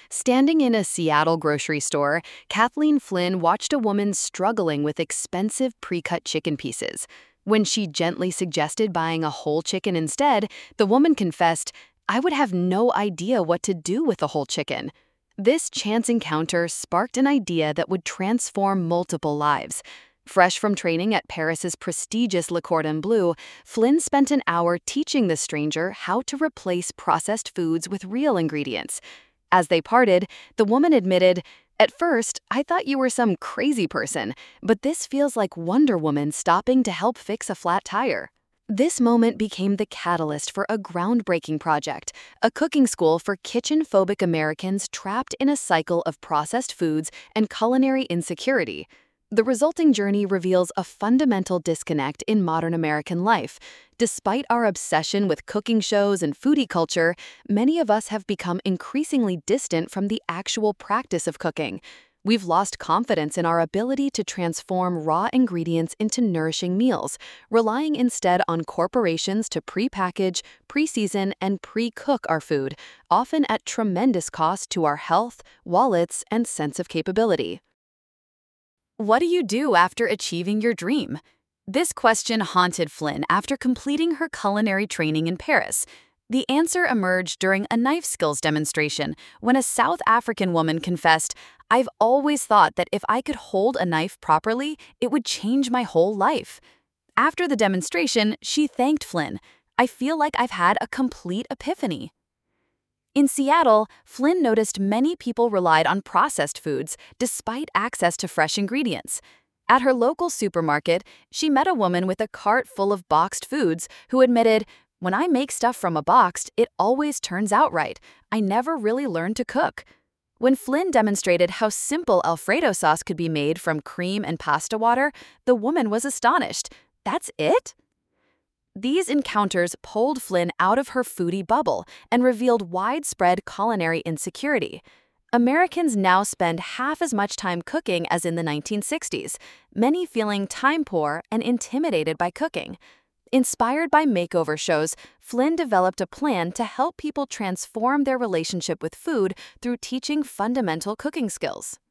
Standing in a Seattle grocery store, Kathleen Flynn watched a woman struggling with expensive pre-cut chicken pieces. When she gently suggested buying a whole chicken instead, the woman confessed, "I would have no idea what to do with a whole chicken." This chance encounter sparked an idea that would transform multiple lives. Fresh from training at Paris's prestigious Le Cordon Bleu, Flynn spent an hour teaching the stranger how to replace processed foods with real ingredients. As they parted, the woman admitted, "At first, I thought you were some crazy person, but this feels like Wonder Woman stopping to help fix a flat tire." This moment became the catalyst for a groundbreaking project, a cooking school for kitchen-phobic Americans trapped in a cycle of processed foods and culinary insecurity. The resulting journey reveals a fundamental disconnect in modern American life. Despite our obsession with cooking shows and foodie culture, many of us have become increasingly distant from the actual practice of cooking. We've lost confidence in our ability to transform raw ingredients into nourishing meals, relying instead on corporations to pre-package, pre-season, and pre-cook our food, often at tremendous cost to our health, wallets, and sense of capability. What do you do after achieving your dream? This question haunted Flynn after completing her culinary training in Paris. The answer emerged during a knife skills demonstration when a South African woman confessed, "I've always thought that if I could hold a knife properly, it would change my whole life." After the demonstration, she thanked Flynn, "I feel like I've had a complete epiphany." In Seattle, Flynn noticed many people relied on processed foods despite access to fresh ingredients. At her local supermarket, she met a woman with a cart full of boxed foods who admitted, "When I make stuff from a box, it always turns out right. I never really learned to cook." When Flynn demonstrated how simple Alfredo sauce could be made from cream and pasta water, the woman was astonished. "That's it?" These encounters pulled Flynn out of her foodie bubble and revealed widespread culinary insecurity. Americans now spend half as much time cooking as in the 1960s, many feeling time poor and intimidated by cooking. Inspired by makeover shows, Flynn developed a plan to help people transform their relationship with food through teaching fundamental cooking skills.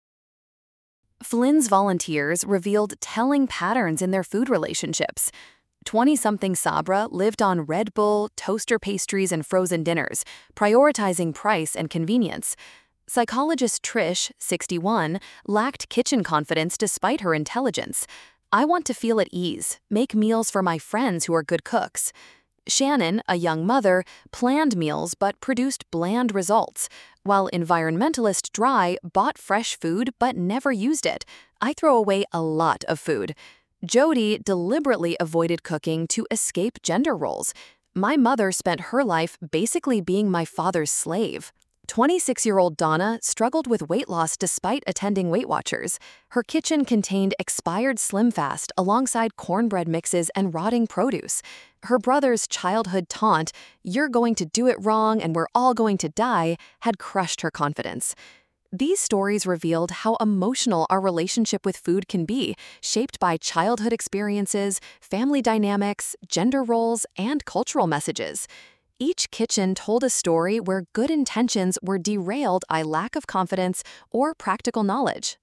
Flynn's volunteers revealed telling patterns in their food relationships. 20-something Sabra lived on Red Bull, toaster pastries, and frozen dinners, prioritizing price and convenience. Psychologist Trish, 61, lacked kitchen confidence despite her intelligence. "I want to feel at ease, make meals for my friends who are good cooks." Shannon, a young mother, planned meals but produced bland results, while environmentalist Dry bought fresh food but never used it. "I throw away a lot of food." Jody deliberately avoided cooking to escape gender roles. "My mother spent her life basically being my father's slave." 26-year-old Donna struggled with weight loss despite attending Weight Watchers. Her kitchen contained expired Slim Fast alongside cornbread mixes and rotting produce. Her brother's childhood taunt, "You're going to do it wrong and we're all going to die," had crushed her confidence. These stories revealed how emotional our relationship with food can be, shaped by childhood experiences, family dynamics, gender roles, and cultural messages. Each kitchen told a story where good intentions were derailed by lack of confidence or practical knowledge.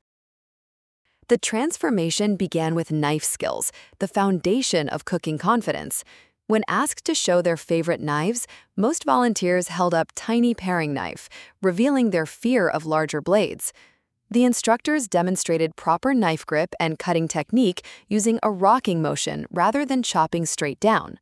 The transformation began with knife skills, the foundation of cooking confidence. When asked to show their favorite knives, most volunteers held up tiny paring knife, revealing their fear of larger blades. The instructors demonstrated proper knife grip and cutting technique using a rocking motion rather than chopping straight down.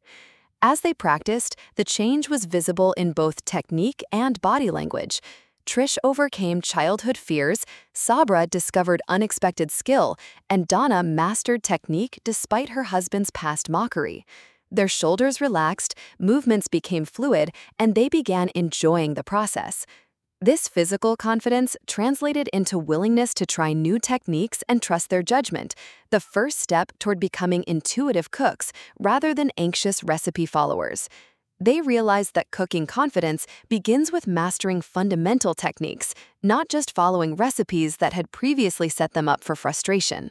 As they practiced, the change was visible in both technique and body language. Trish overcame childhood fears, Sabra discovered unexpected skill, and Donna mastered technique despite her husband's past mockery. Their shoulders relaxed, movements became fluid, and they began enjoying the process. This physical confidence translated into willingness to try new techniques and trust their judgment, the first step toward becoming intuitive cooks rather than anxious recipe followers. They realized that cooking confidence begins with mastering fundamental techniques, not just following recipes that had previously set them up for frustration.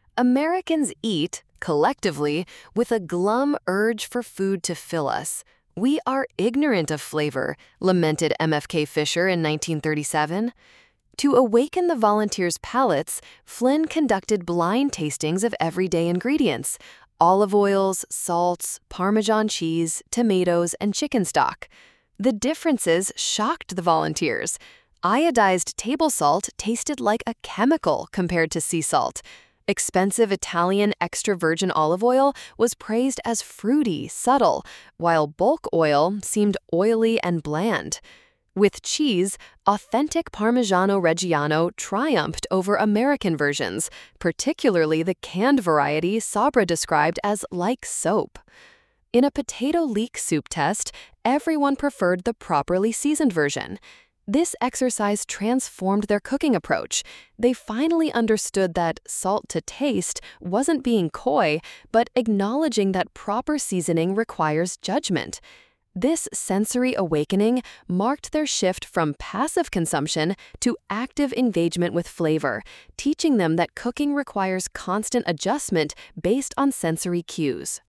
Americans eat, collectively, with a glum urge for food to fill us. "We are ignorant of flavor," lamented MFK Fisher in 1937. To awaken the volunteers' palates, Flynn conducted blind tastings of everyday ingredients: olive oils, salts, Parmesan cheese, tomatoes, and chicken stock. The differences shocked the volunteers. Iodized table salt tasted like a chemical compared to sea salt. Expensive Italian extra virgin olive oil was praised as fruity, subtle, while bulk oil seemed oily and bland. With cheese, authentic Parmigiano Reggiano triumphed over American versions, particularly the canned variety Sabra described as like soap. In a potato leek soup test, everyone preferred the properly seasoned version. This exercise transformed their cooking approach. They finally understood that salt to taste wasn't being coy, but acknowledging that proper seasoning requires judgment. This sensory awakening marked their shift from passive consumption to active engagement with flavor, teaching them that cooking requires constant adjustment based on sensory cues.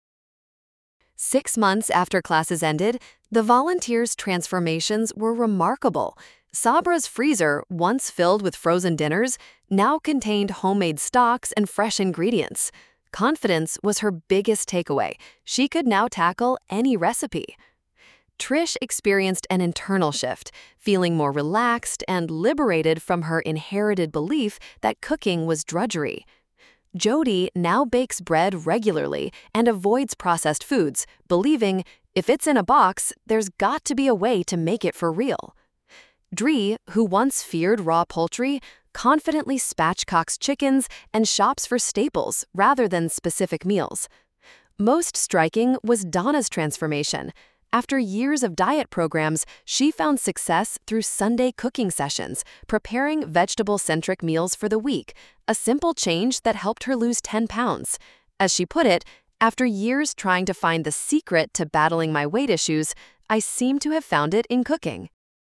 6 months after classes ended, the volunteers' transformations were remarkable. Sabra's freezer, once filled with frozen dinners, now contained homemade stocks and fresh ingredients. Confidence was her biggest takeaway. She could now tackle any recipe. Trish experienced an internal shift, feeling more relaxed and liberated from her inherited belief that cooking was drudgery. Jody now bakes bread regularly and avoids processed foods, believing if it's in a box, there's got to be a way to make it for real. Dree, who once feared raw poultry, confidently spatchcocks chickens and shops for staples rather than specific meals. Most striking was Donna's transformation. After years of diet programs, she found success through Sunday cooking sessions, preparing vegetable-centric meals for the week, a simple change that helped her lose 10 pounds. As she put it, "After years trying to find the secret to battling my weight issues, I seem to have found it in cooking."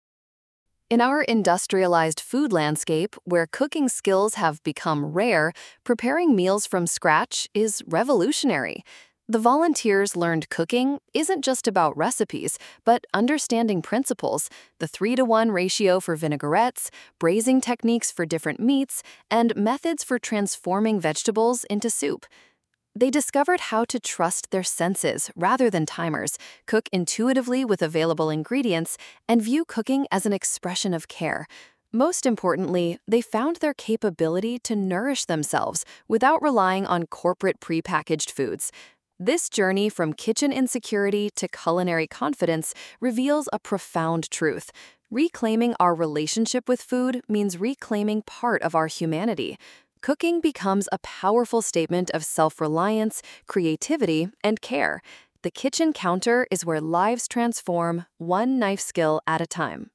In our industrialized food landscape, where cooking skills have become rare, preparing meals from scratch is revolutionary. The volunteers learned cooking isn't just about recipes, but understanding principles: the 3-to-1 ratio for vinaigrettes, braising techniques for different meats, and methods for transforming vegetables into soup. They discovered how to trust their senses rather than timers, cook intuitively with available ingredients, and view cooking as an expression of care. Most importantly, they found their capability to nourish themselves without relying on corporate prepackaged foods. This journey from kitchen insecurity to culinary confidence reveals a profound truth. Reclaiming our relationship with food means reclaiming part of our humanity. Cooking becomes a powerful statement of self-reliance, creativity, and care. The kitchen counter is where lives transform, one knife skill at a time.